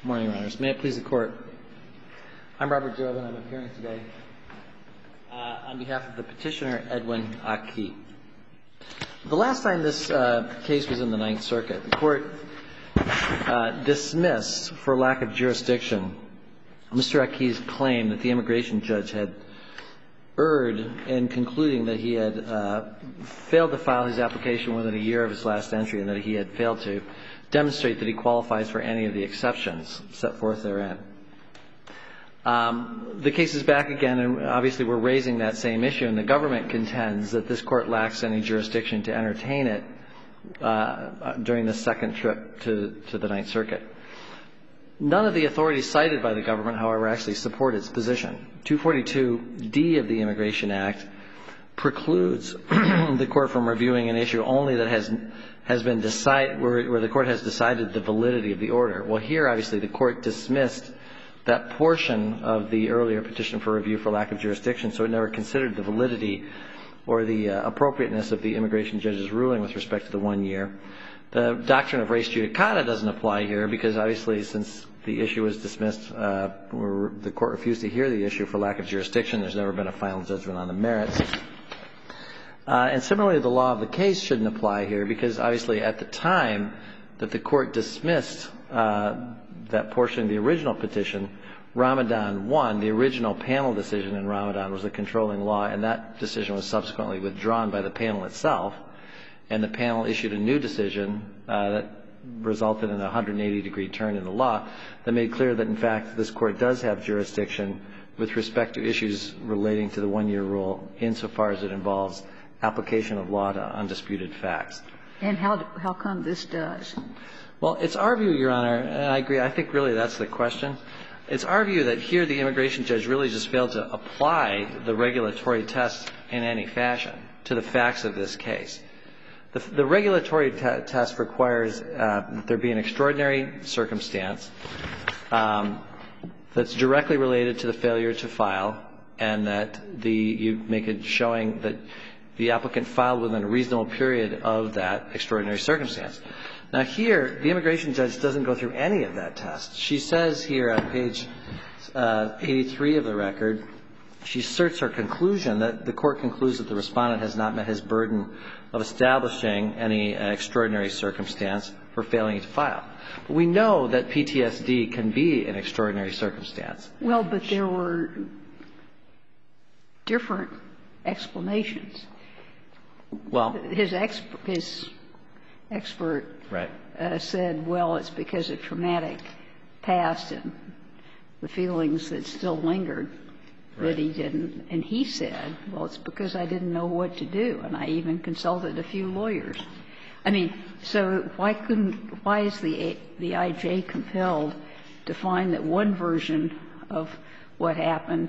Good morning, Your Honors. May it please the Court. I'm Robert Jovin. I'm appearing today on behalf of the petitioner, Edwin Aki. The last time this case was in the Ninth Circuit, the Court dismissed, for lack of jurisdiction, Mr. Aki's claim that the immigration judge had erred in concluding that he had failed to file his application within a year of his last entry and that he had failed to demonstrate that he qualifies for any of the exceptions set forth therein. The case is back again, and obviously we're raising that same issue, and the government contends that this Court lacks any jurisdiction to entertain it during the second trip to the Ninth Circuit. None of the authorities cited by the government, however, actually support its position. 242D of the Immigration Act precludes the Court from reviewing an issue only that has been decided, where the Court has decided the validity of the order. Well, here, obviously, the Court dismissed that portion of the earlier petition for review for lack of jurisdiction, so it never considered the validity or the appropriateness of the immigration judge's ruling with respect to the 1 year. The doctrine of res judicata doesn't apply here because, obviously, since the issue was dismissed, the Court refused to hear the issue for lack of jurisdiction. There's never been a final judgment on the merits. And similarly, the law of the case shouldn't apply here because, obviously, at the time that the Court dismissed that portion of the original petition, Ramadan 1, the original panel decision in Ramadan, was the controlling law, and that decision was subsequently withdrawn by the panel itself. And the panel issued a new decision that resulted in a 180-degree turn in the law that made clear that, in fact, this Court does have jurisdiction with respect to issues relating to the 1-year rule insofar as it involves application of law to undisputed facts. And how come this does? Well, it's our view, Your Honor, and I agree, I think really that's the question. It's our view that here the immigration judge really just failed to apply the regulatory test in any fashion to the facts of this case. The regulatory test requires that there be an extraordinary circumstance that's directly related to the failure to file, and that you make a showing that the applicant filed within a reasonable period of that extraordinary circumstance. Now, here, the immigration judge doesn't go through any of that test. She says here on page 83 of the record, she asserts her conclusion that the Court concludes that the Respondent has not met his burden of establishing any extraordinary circumstance for failing to file. But we know that PTSD can be an extraordinary circumstance. Well, but there were different explanations. Well, his expert right. Said, well, it's because of traumatic past and the feelings that still lingered that he didn't. And he said, well, it's because I didn't know what to do, and I even consulted a few lawyers. I mean, so why is the IJ compelled to find that one version of what happened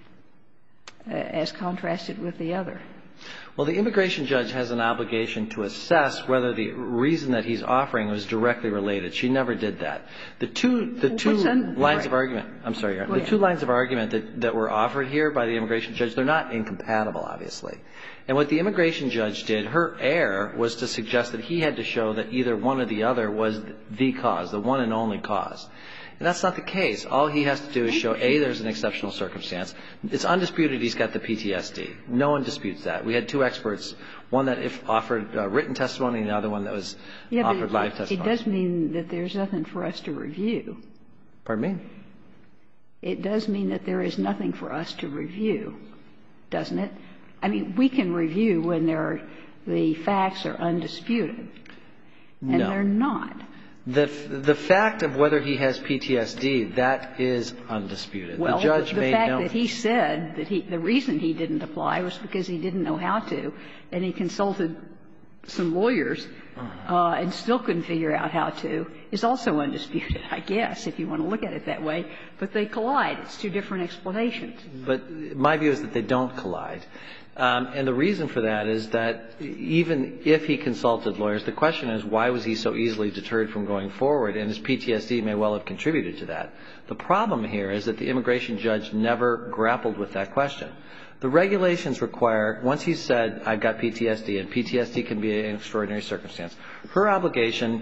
as contrasted with the other? Well, the immigration judge has an obligation to assess whether the reason that he's offering was directly related. She never did that. The two lines of argument, I'm sorry, the two lines of argument that were offered here by the immigration judge, they're not incompatible, obviously. And what the immigration judge did, her error was to suggest that he had to show that either one or the other was the cause, the one and only cause. And that's not the case. All he has to do is show, A, there's an exceptional circumstance. It's undisputed he's got the PTSD. No one disputes that. We had two experts, one that offered written testimony and the other one that was offered live testimony. It does mean that there's nothing for us to review. Pardon me? It does mean that there is nothing for us to review, doesn't it? I mean, we can review when the facts are undisputed. No. And they're not. The fact of whether he has PTSD, that is undisputed. Well, the judge the made fact no that he said that the reason he didn't apply was because he didn't know how to, and he consulted some lawyers and still couldn't figure out how to, is also undisputed, I guess, if you want to look at it that way. But they collide. It's two different explanations. But my view is that they don't collide. And the reason for that is that even if he consulted lawyers, the question is why was he so easily deterred from going forward, and his PTSD may well have contributed to that. The problem here is that the immigration judge never grappled with that question. The regulations require, once he said, I've got PTSD, and PTSD can be an extraordinary circumstance, her obligation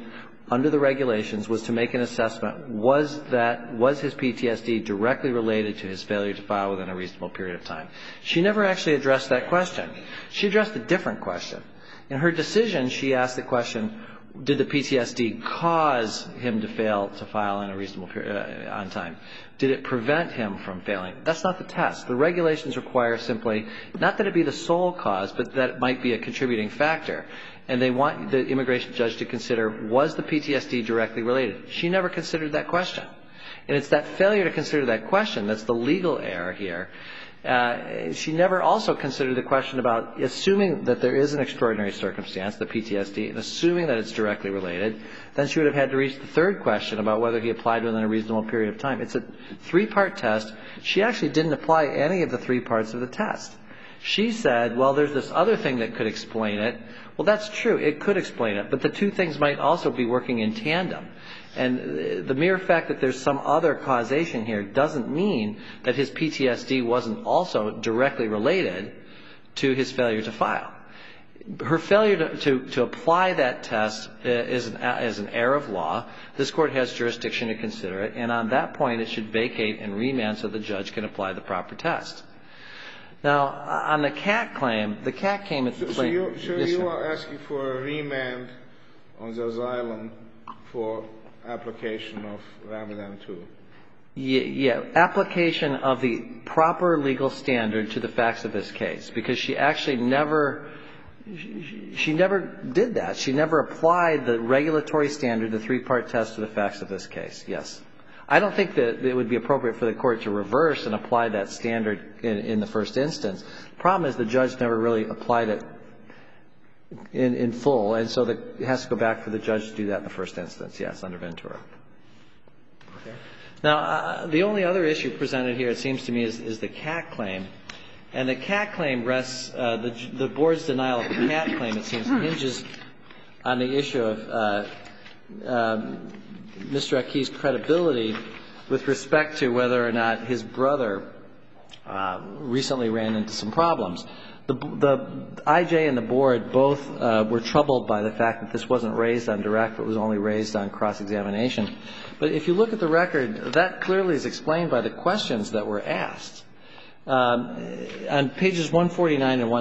under the regulations was to make an assessment, was his PTSD directly related to his failure to file within a reasonable period of time? She never actually addressed that question. She addressed a different question. In her decision, she asked the question, did the PTSD cause him to fail to file in a reasonable period on time? Did it prevent him from failing? That's not the test. The regulations require simply, not that it be the sole cause, but that it might be a contributing factor. And they want the immigration judge to consider, was the PTSD directly related? She never considered that question. And it's that failure to consider that question that's the legal error here. She never also considered the question about assuming that there is an extraordinary circumstance, the PTSD, and assuming that it's directly related, then she would have had to reach the third question about whether he applied within a reasonable period of time. It's a three-part test. She actually didn't apply any of the three parts of the test. She said, well, there's this other thing that could explain it. Well, that's true. It could explain it. But the two things might also be working in tandem. And the mere fact that there's some other causation here doesn't mean that his PTSD wasn't also directly related to his failure to file. Her failure to apply that test is an error of law. This Court has jurisdiction to consider it. And on that point, it should vacate and remand so the judge can apply the proper test. Now, on the CAT claim, the CAT came at the claim. So you are asking for a remand on the asylum for application of Ramadan 2? Yeah, application of the proper legal standard to the facts of this case, because she actually never did that. She never applied the regulatory standard, the three-part test, to the facts of this case. Yes. I don't think that it would be appropriate for the Court to reverse and apply that standard in the first instance. The problem is the judge never really applied it in full, and so it has to go back for the judge to do that in the first instance, yes, under Ventura. Okay. Now, the only other issue presented here, it seems to me, is the CAT claim. And the CAT claim rests, the Board's denial of the CAT claim, it seems, hinges on the issue of Mr. Aki's credibility with respect to whether or not his brother recently ran into some problems. The IJ and the Board both were troubled by the fact that this wasn't raised on direct, but was only raised on cross-examination. But if you look at the record, that clearly is explained by the questions that were asked. On pages 149 and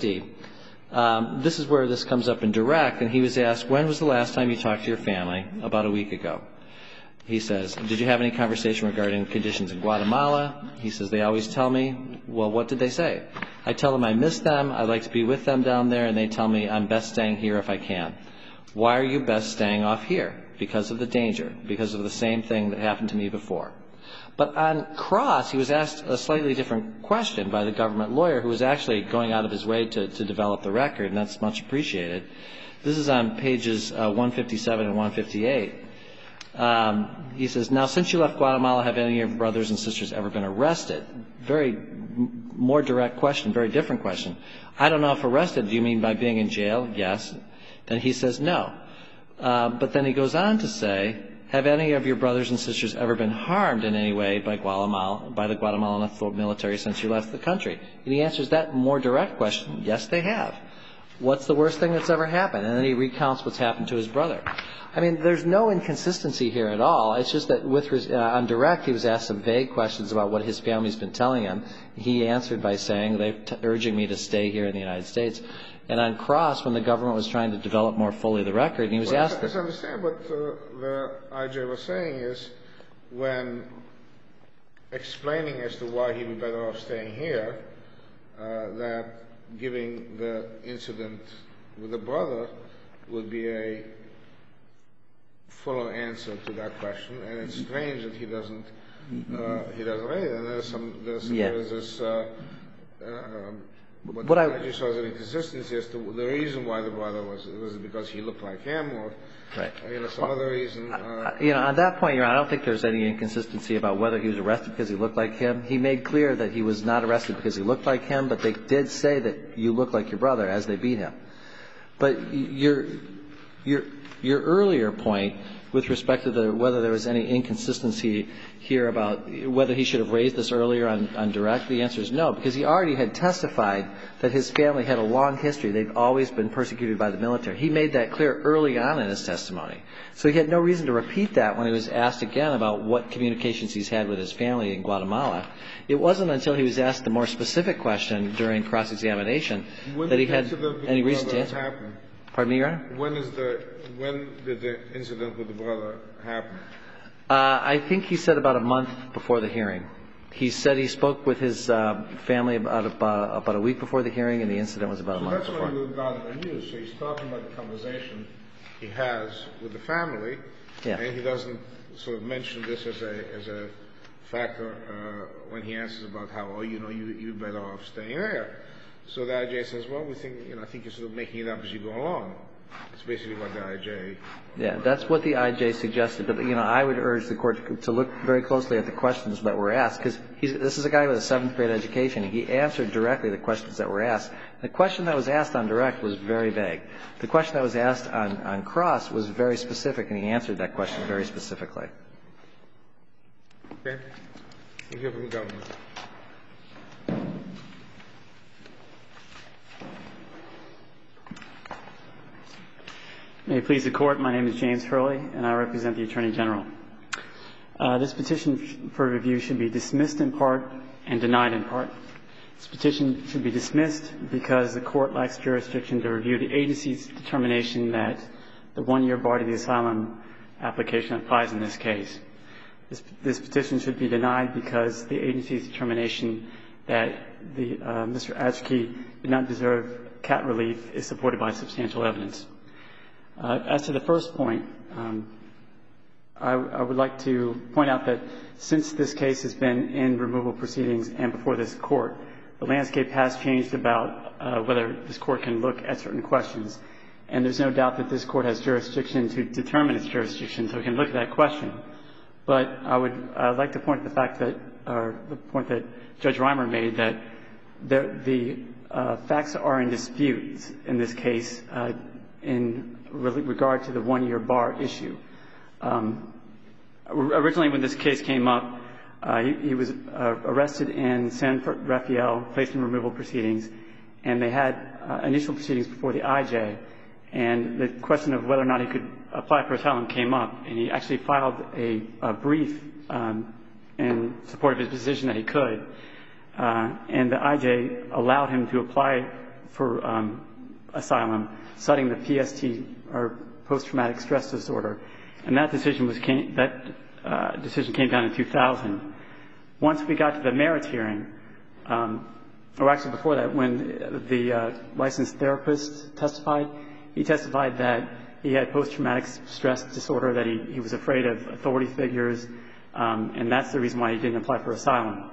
150, this is where this comes up in direct, and he was asked, when was the last time you talked to your family? About a week ago. He says, did you have any conversation regarding conditions in Guatemala? He says, they always tell me. Well, what did they say? I tell them I miss them, I'd like to be with them down there, and they tell me I'm best staying here if I can. Why are you best staying off here? Because of the danger, because of the same thing that happened to me before. But on cross, he was asked a slightly different question by the government lawyer, who was actually going out of his way to develop the record, and that's much appreciated. This is on pages 157 and 158. He says, now, since you left Guatemala, have any of your brothers and sisters ever been arrested? Very more direct question, very different question. I don't know if arrested, do you mean by being in jail? Yes. Then he says no. But then he goes on to say, have any of your brothers and sisters ever been harmed in any way by the Guatemalan military since you left the country? And he answers that more direct question, yes, they have. What's the worst thing that's ever happened? And then he recounts what's happened to his brother. I mean, there's no inconsistency here at all. It's just that on direct, he was asked some vague questions about what his family's been telling him. He answered by saying, they're urging me to stay here in the United States. And on cross, when the government was trying to develop more fully the record, and he was asked... I understand what the IJ was saying is, when explaining as to why he'd be better off staying here, that giving the incident with the brother would be a fuller answer to that question, and it's strange that he doesn't raise it. And there's this what I just saw as an inconsistency as to the reason why the brother was it because he looked like him, or some other reason. On that point, Your Honor, I don't think there's any inconsistency about whether he was arrested because he looked like him. He made clear that he was not arrested because he looked like him, but they did say that you look like your brother as they beat him. But your earlier point with respect to whether there was any inconsistency here about whether he should have raised this earlier on direct, the answer is no, because he already had testified that his family had a long history. They've always been persecuted by the military. He made that clear early on in his testimony. So he had no reason to repeat that when he was asked again about what communications he's had with his family in Guatemala. It wasn't until he was asked the more specific question during cross-examination that he had any reason to answer. Happen? Pardon me, Your Honor? When did the incident with the brother happen? I think he said about a month before the hearing. He said he spoke with his family about a week before the hearing, and the incident was about a month before. So that's when you got the news. So he's talking about the conversation he has with the family, and he doesn't sort of mention this as a factor when he answers about how, you're better off staying there. So the IJ says, well, I think you're sort of making it up as you go along. It's basically what the IJ... Yeah, that's what the IJ suggested. But, I would urge the Court to look very closely at the questions that were asked, because this is a guy with a 7th grade education. He answered directly the questions that were asked. The question that was asked on direct was very vague. The question that was asked on cross was very specific, and he answered that question very specifically. Okay. We'll hear from the government. May it please the Court, my name is James Hurley, and I represent the Attorney General. This petition for review should be dismissed in part and denied in part. This petition should be dismissed because the Court lacks jurisdiction to review the agency's determination that the 1-year bar to the asylum application applies in this case. This petition should be denied because the agency's determination that Mr. Ajki did not deserve cat relief is supported by substantial evidence. As to the first point, I would like to point out that since this case has been in removal proceedings and before this Court, the landscape has changed about whether this Court can look at certain questions. And there's no doubt that this Court has jurisdiction to determine its jurisdiction, so we can look at that question. But I'd like to point to the fact that, or the point that Judge Reimer made, that the facts are in dispute in this case in regard to the 1-year bar issue. Originally, when this case came up, he was arrested in San Rafael, placed in removal proceedings, and they had initial proceedings before the IJ. And the question of whether or not he could apply for asylum came up, and he actually filed a brief in support of his position that he could. And the IJ allowed him to apply for asylum, citing the PST, or post-traumatic stress disorder. And that decision came down in 2000. Once we got to the merits hearing, or actually before that, when the licensed therapist testified, he testified that he had post-traumatic stress disorder, that he was afraid of authority figures, and that's the reason why he didn't apply for asylum.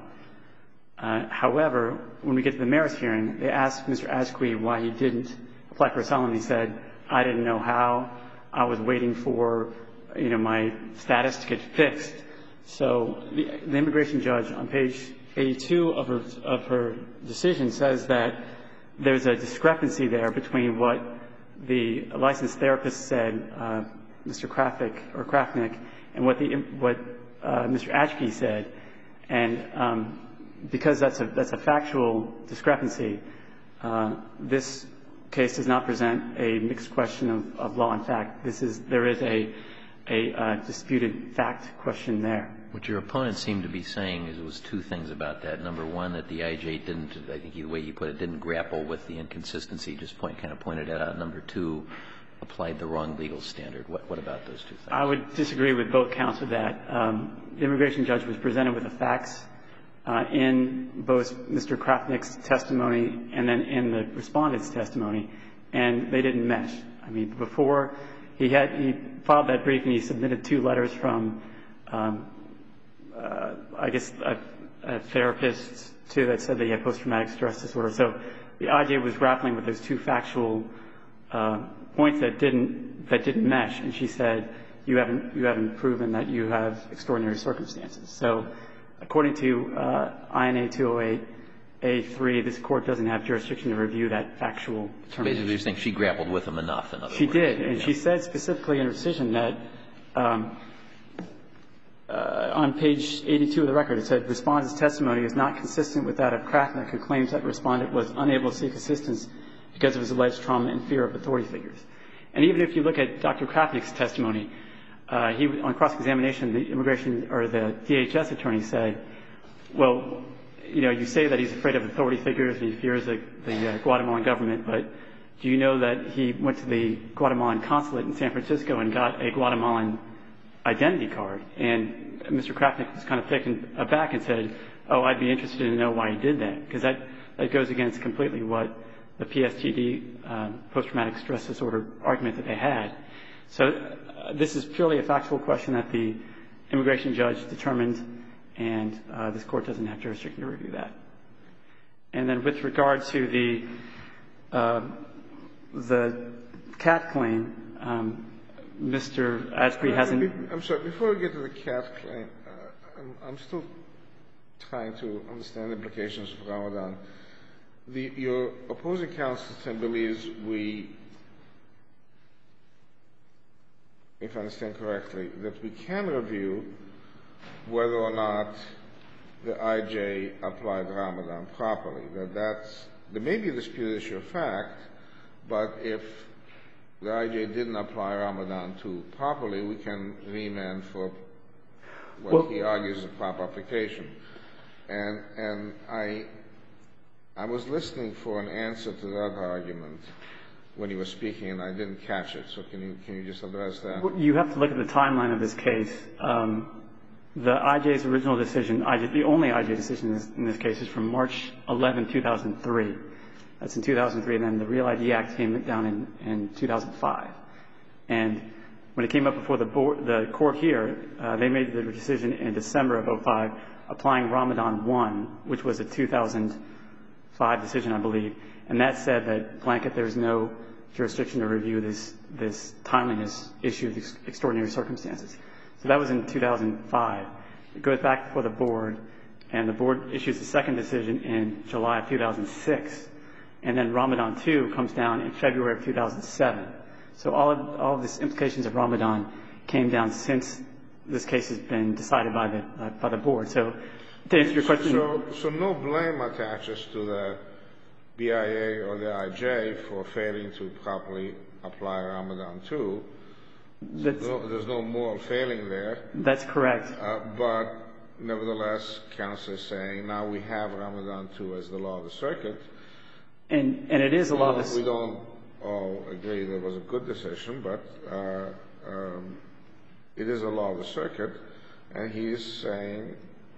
However, when we get to the merits hearing, they asked Mr. Ajki why he didn't apply for asylum. He said, I didn't know how. I was waiting for, my status to get fixed. So the immigration judge on page 82 of her decision says that there's a discrepancy there between what the licensed therapist said, Mr. Krafnick, and what Mr. Ajki said. And because that's a factual discrepancy, this case does not present a mixed question of law and fact. There is a disputed fact question there. What your opponent seemed to be saying is it was two things about that. Number one, that the IJ didn't, I think the way you put it, didn't grapple with the inconsistency, just kind of pointed it out. Number two, applied the wrong legal standard. What about those two things? I would disagree with both counts of that. The immigration judge was presented with the facts in both Mr. Krafnick's testimony and then in the respondent's testimony, and they didn't mesh. I mean, before he filed that brief and he submitted 2 letters from a therapist too that said that he had post-traumatic stress disorder. So the IJ was grappling with those 2 factual points that didn't mesh, and she said, you haven't proven that you have extraordinary circumstances. So according to INA 208A3, this Court doesn't have jurisdiction to review that factual determination. Basically, you're saying she grappled with him enough, in other words. She did, and she said specifically in her decision that On page 82 of the record, it said, Respondent's testimony is not consistent with that of Krafnick, who claims that Respondent was unable to seek assistance because of his alleged trauma and fear of authority figures. And even if you look at Dr. Krafnick's testimony, on cross-examination, the immigration or the DHS attorney said, well, you know, you say that he's afraid of authority figures and he fears the Guatemalan government, but do you know that he went to the Guatemalan consulate in San Francisco and got a Guatemalan identity card? And Mr. Krafnick was kind of taken aback and said, oh, I'd be interested to know why he did that, because that goes against completely what the PSTD, post-traumatic stress disorder argument that they had. So this is purely a factual question that the immigration judge determined, and this Court doesn't have jurisdiction to review that. And then with regard to the CAT claim, Mr. Asprey hasn't... I'm sorry, before we get to the CAT claim, I'm still trying to understand the implications of Ramadan. Your opposing counsel believes we, if I understand correctly, that we can review whether or not the IJ applied Ramadan properly. There may be a disputed issue of fact, but if the IJ didn't apply Ramadan 2 properly, we can remand for what he argues is a proper application. And I was listening for an answer to that argument when he was speaking, and I didn't catch it. So can you just address that? You have to look at the timeline of this case. The IJ's original decision, the only IJ decision in this case, is from March 11, 2003. That's in 2003, and then the Real ID Act came down in 2005. And when it came up before the court here, they made the decision in December of 2005 applying Ramadan 1, which was a 2005 decision, I believe. And that said that, blanket, there's no jurisdiction to review this timeliness issue of extraordinary circumstances. So that was in 2005. It goes back before the board, and the board issues the second decision in July of 2006. And then Ramadan 2 comes down in February of 2007. So all of these implications of Ramadan came down since this case has been decided by the board. So to answer your question... So no blame attaches to the BIA or the IJ for failing to properly apply Ramadan 2. There's no moral failing there. That's correct. But nevertheless, counsel is saying now we have Ramadan 2 as the law of the circuit. And it is a law of the... We don't all agree that it was a good decision, but it is a law of the circuit. And he is saying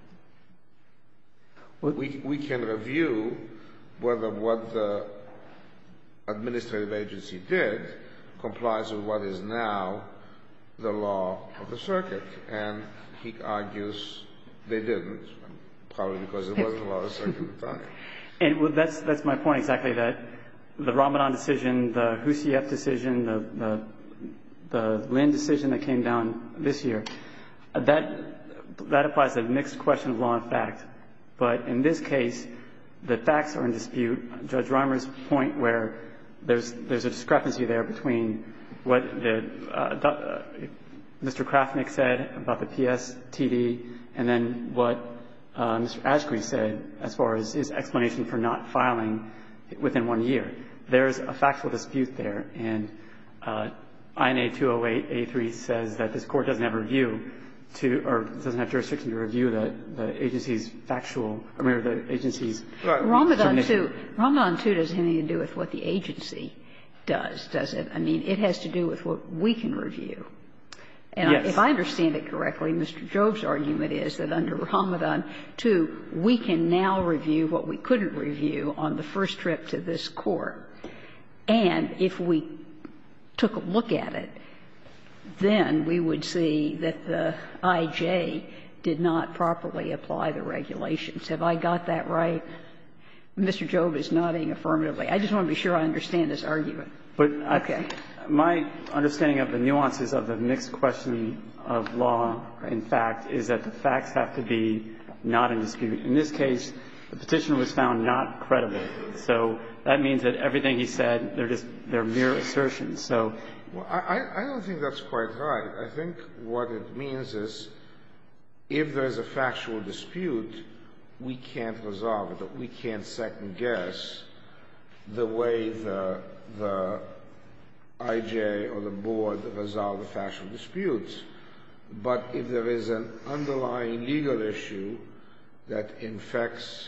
we can review whether what the administrative agency did complies with what is now the law of the circuit. And he argues they didn't, probably because it wasn't the law of the circuit at the time. And well, that's my point exactly, that the Ramadan decision, the Hussein decision, the Lynn decision that came down this year, that applies to a mixed question of law and fact. But in this case, the facts are in dispute. Judge Reimer's point where there's a discrepancy there between what Mr. Krafnick said about the PSTD and then what Mr. Ashcry said as far as his explanation for not filing within 1 year. There's a factual dispute there, and INA 208A3 says that this Court doesn't have doesn't have jurisdiction to review the agency's the agency's Ramadan 2 doesn't have anything to do with what the agency does it? I mean, it has to do with what we can review. And yes. If I understand it correctly, Mr. Job's argument is that under Ramadan 2, we can now review what we couldn't review on the first trip to this Court. And if we took a look at it, then we would see that the IJ did not properly apply the regulations. Have I got that right? Mr. Job is nodding affirmatively. I just want to be sure I understand this argument. But okay. My understanding of the nuances of the mixed question of law, in fact, is that the facts have to be not in dispute. In this case, the petitioner was found not credible. So that means that everything he said, they're mere assertions. So Well, I don't think that's quite right. I think what it means is if there's a factual dispute, we can't resolve it. We can't second-guess the way the IJ or the board resolve the factual disputes. But if there is an underlying legal issue that infects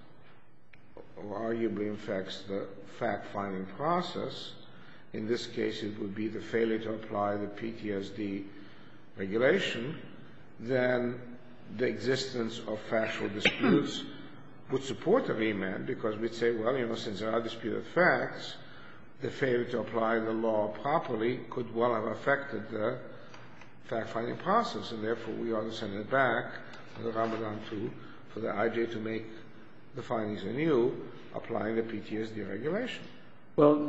or arguably infects the fact-finding process, in this case it would be the failure to apply the PTSD regulation, then the existence of factual disputes would support a remand, because we'd say, well, since there are disputed facts, the failure to apply the law properly could well have affected the fact-finding process, and therefore we ought to send it back to the Ramadan 2 for the IJ to make the findings anew, applying the PTSD regulation. Well,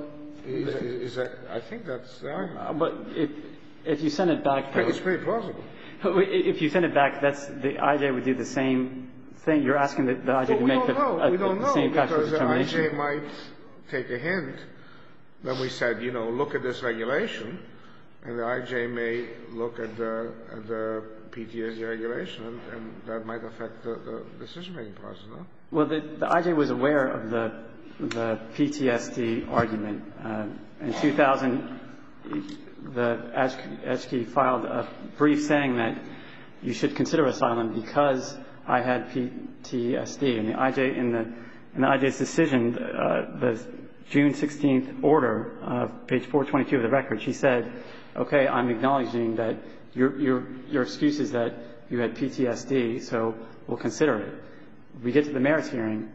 I think that's the argument. but if you send it back, It's pretty plausible. If you send it back, the IJ would do the same thing. You're asking the IJ to make the same factual determination. The IJ might take a hint when we said, look at this regulation, and the IJ may look at the PTSD regulation, and that might affect the decision-making process, no? Well, the IJ was aware of the PTSD argument. In 2000, the Etchke filed a brief saying that you should consider asylum because I had PTSD. And the IJ, in the IJ's decision, the June 16th order, page 422 of the record, she said, okay, I'm acknowledging that your excuse is that you had PTSD, so we'll consider it. We get to the merits hearing,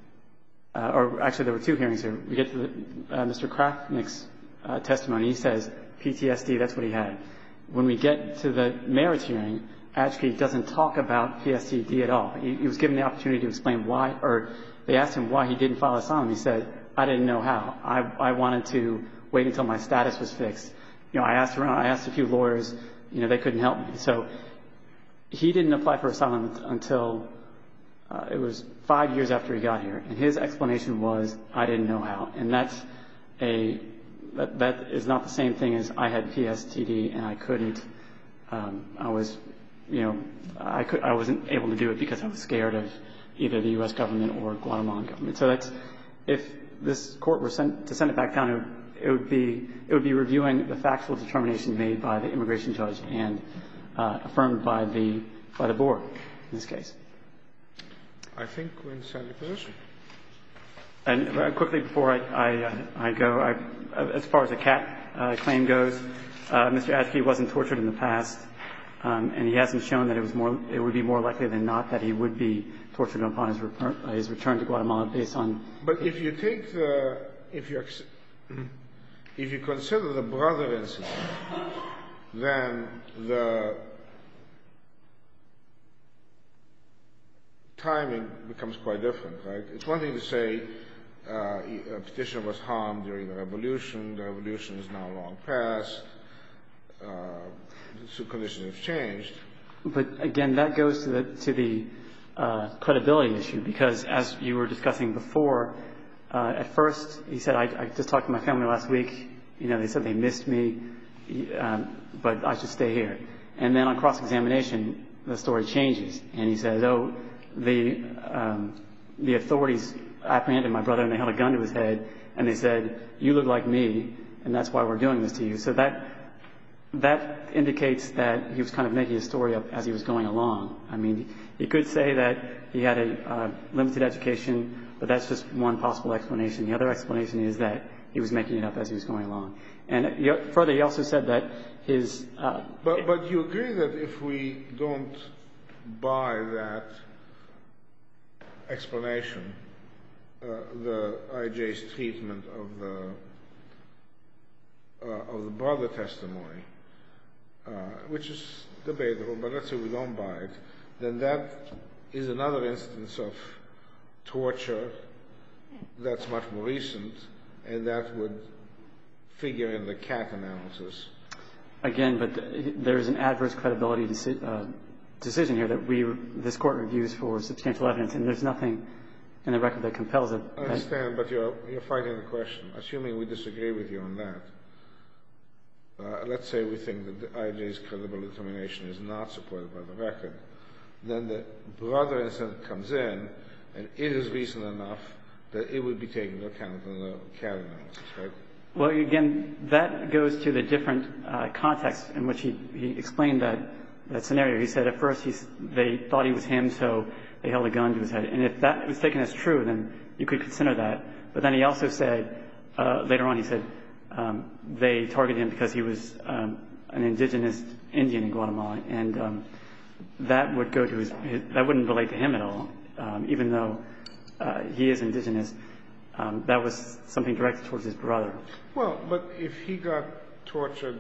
or actually there were two hearings here. We get to Mr. Krafnick's testimony. He says PTSD, that's what he had. When we get to the merits hearing, Etchke doesn't talk about PTSD at all. He was given the opportunity to explain why, or they asked him why he didn't file asylum. He said, I didn't know how. I wanted to wait until my status was fixed. I asked around, I asked a few lawyers, they couldn't help me. So he didn't apply for asylum until it was 5 years after he got here. And his explanation was, I didn't know how. And that is not the same thing as I had PTSD and I couldn't, I wasn't able to do it because I was scared of either the U.S. government or Guatemalan government. So if this court were to send it back down, it would be reviewing the factual determination made by the immigration judge and affirmed by the board in this case. I think we're in the same position. And quickly before I go, as far as the CAT claim goes, Mr. Etchke wasn't tortured in the past, and he hasn't shown that it would be more likely than not that he would be tortured upon his return to Guatemala based on. But if you take if you consider the brother incident, then the timing becomes quite different, right? It's one thing to say a petitioner was harmed during the revolution is now long past, so conditions have changed. But again, that goes to the credibility issue, because as you were discussing before, at first he said, I just talked to my family last week, they said they missed me, but I should stay here. And then on cross-examination, the story changes, and he says, the authorities apprehended my brother and they held a gun to his head and they said, you look like me and that's why we're doing this to you. So that indicates that he was kind of making his story up as he was going along. I mean, he could say that he had a limited education, but that's just one possible explanation. The other explanation is that he was making it up as he was going along. And further, he also said that his... But you agree that if we don't buy that explanation, the IJ's treatment of the brother testimony, which is debatable, but let's say we don't buy it, then that is another instance of torture that's much more recent, and that would figure in the CAT analysis. Again, but there is an adverse credibility decision here that this court reviews for substantial evidence, and there's nothing in the record that compels it. I understand, but you're fighting the question, assuming we disagree with you on that. let's say we think that the IJ's credibility determination is not supported by the record, then the brother incident comes in, and it is reason enough that it would be taken into account in the CAT analysis, right? Well, again, that goes to the different context in which he explained that scenario. He said at first they thought he was him, so they held a gun to his head. And if that was taken as true, then you could consider that. But then he also said, later on, he said they targeted him because he was an indigenous Indian in Guatemala. And that would go to that wouldn't relate to him at all, even though he is indigenous. That was something directed towards his brother. Well, but if he got tortured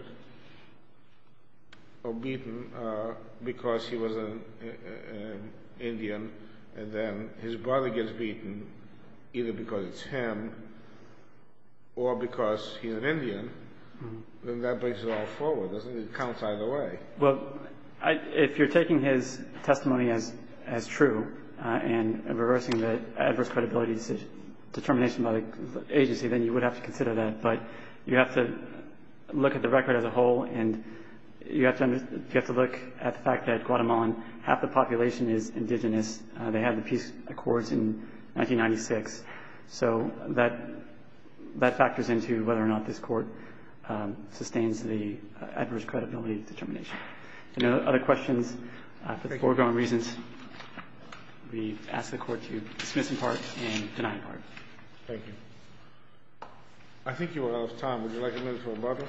or beaten because he was an Indian, and then his brother gets beaten either because it's him or because he's an Indian, then that brings it all forward, doesn't it? It counts either way. Well, if you're taking his testimony as true and reversing the adverse credibility determination by the agency, then you would have to consider that. But you have to look at the record as a whole, and you have to look at the fact that Guatemalan, half the population is indigenous. They had the peace accords in 1996, so that factors into whether or not this court sustains the adverse credibility determination. Any other questions? For the foregoing reasons, we ask the court to dismiss in part and deny in part. Thank you. I think you are out of time. Would you like a minute for rebuttal?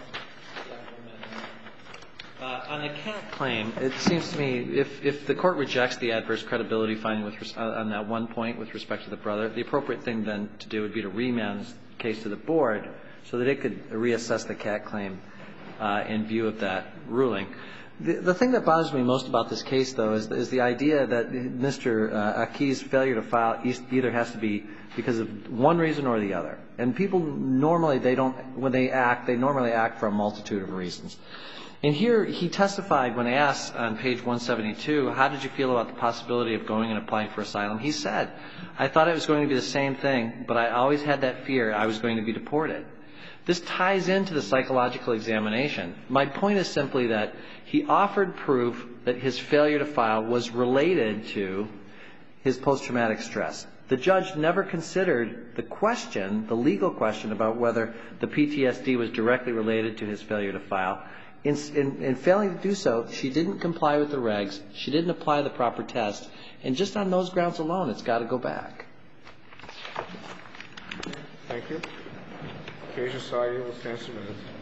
On the CAT claim, it seems to me if the court rejects the adverse credibility finding on that one point with respect to the brother, the appropriate thing then to do would be to remand the case to the board so that it could reassess the CAT claim in view of that ruling. The thing that bothers me most about this case, though, is the idea that Mr. Aki's failure to file either has to be because of one reason or the other. And people normally, when they act, they normally act for a multitude of reasons. And here he testified when asked on page 172, how did you feel about the possibility of going and applying for asylum? He said, I thought it was going to be the same thing, but I always had that fear I was going to be deported. This ties into the psychological examination. My point is simply that he offered proof that his failure to file was related to his post-traumatic stress. The judge never considered the legal question about whether the PTSD was directly related to his failure to file. In failing to do so, she didn't comply with the regs, she didn't apply the proper test, and just on those grounds alone, it's got to go back. Thank you. Case decided. We'll stand submitted.